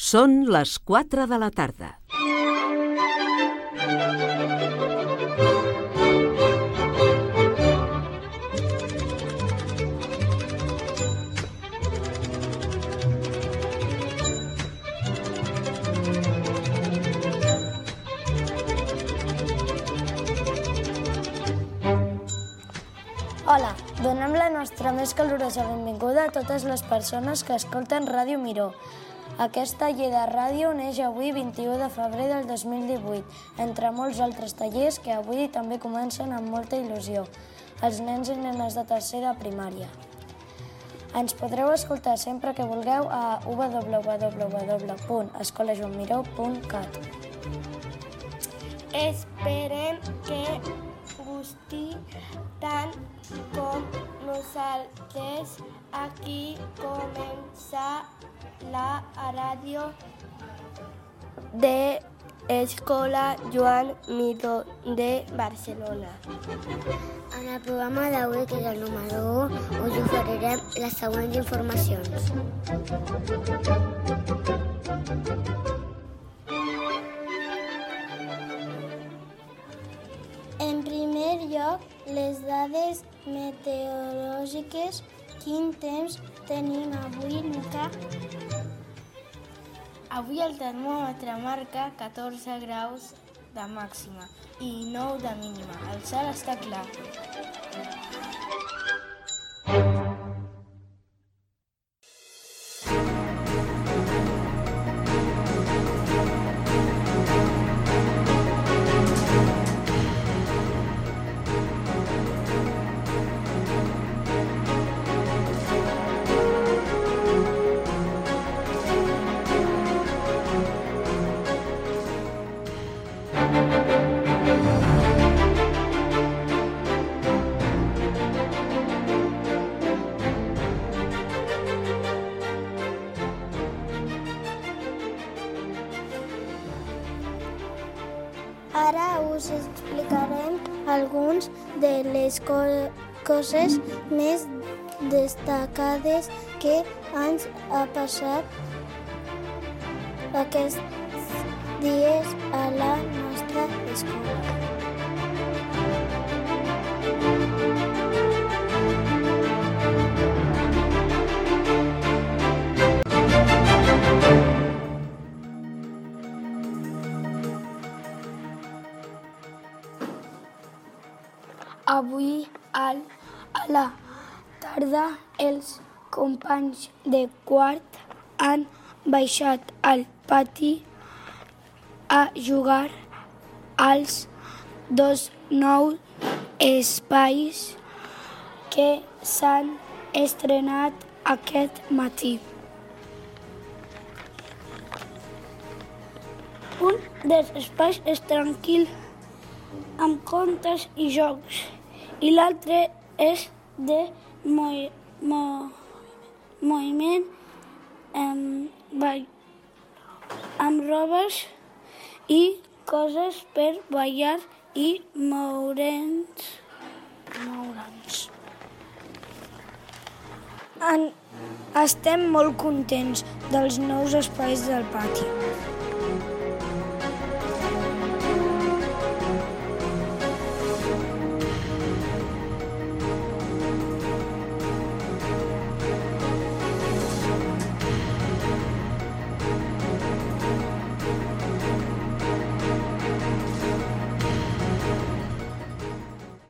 Són les 4 de la tarda. Hola, donem la nostra més calorosa benvinguda a totes les persones que escolten Ràdio Miró. Aquesta taller de ràdio neix avui 21 de febrer del 2018, entre molts altres tallers que avui també comencen amb molta il·lusió, els nens i nenes de tercer de primària. Ens podreu escoltar sempre que vulgueu a www.escolajoanmiró.cat. Esperem que gusti tant com nosaltres. Aquí comença la ràdio de Escola Joan Miró de Barcelona. En el programa d'avui, que és el número 1, us oferirem les següents informacions. En primer lloc, les dades meteorològiques. Quin temps tenim avui, Mica? Avui el termòmetre marca 14 graus de màxima i 9 de mínima. El cel està clar. Ara us explicarem algunes de les coses més destacades que ens ha passat aquests dies a la nostra escola. Avui a la tarda els companys de quart han baixat al pati a jugar als dos nous espais que s'han estrenat aquest matí. Un dels espais és tranquil, amb contes i jocs, i l'altre és de moviment amb robes i coses per ballar i moure'ns. Estem molt contents dels nous espais del pati.